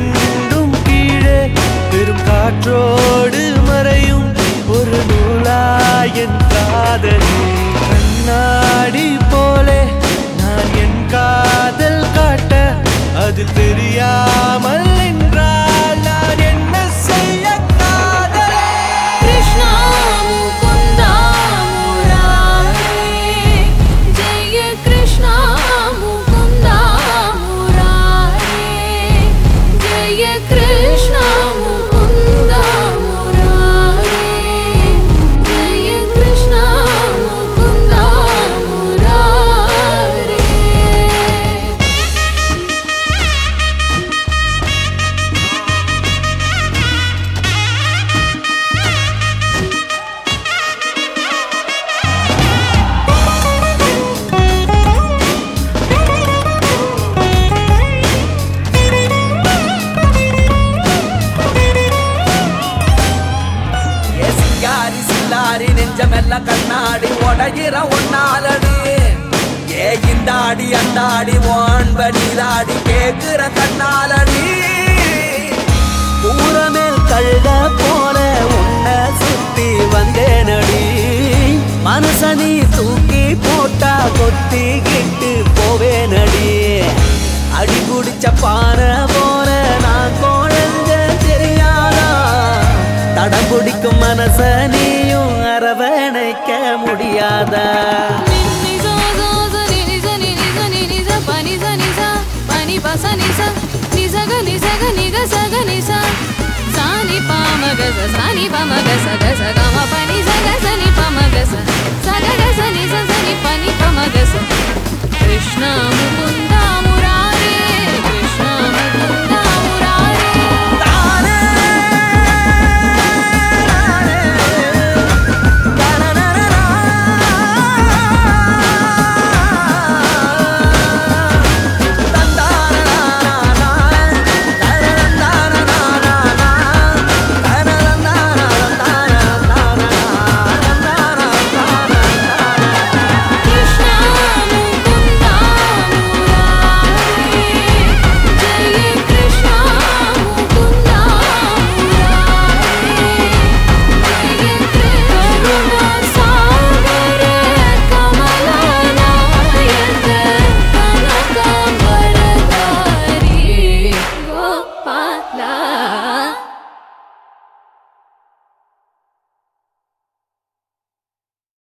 ரெண்டும் கீழே பெரும் காற்றோடு மறையும் ஒரு நூலாயன் காதலே. கண்ணாடி போலே நான் என் காதல் காட்ட அது தெரியாமல் நின்றால் நான் என்ன செய்ய காதலே. கிருஷ்ணா முகுந்தா முராரே ஜெய கிருஷ்ணா முகுந்தா முராரே ஜெய கிருஷ்ணா முகுந்தா முராரே ஜெய கிருஷ்ணா முகுந்தா முராரே. சிங்காரி சில்லாரி நெஞ்சமெல்லாம் கண்ணாடி உடையிற ஒன்னாலடி. இந்த அடி அந்த அடி வான்படிதாடி கேக்குற கண்ணாலடி. ஊரமேல் கழுத போல உன்னை சுத்தி வந்தேனடி. மனசனி தூக்கி போட்டா கொத்திக்கிட்டு போவேனடி. அடி குடிச்ச பானை போல நான் குழஞ்ச தெரியாதா. தடம் பிடிக்கும் மனச நீயும் அரவணைக்க முடியாதா. Krishna Mukunda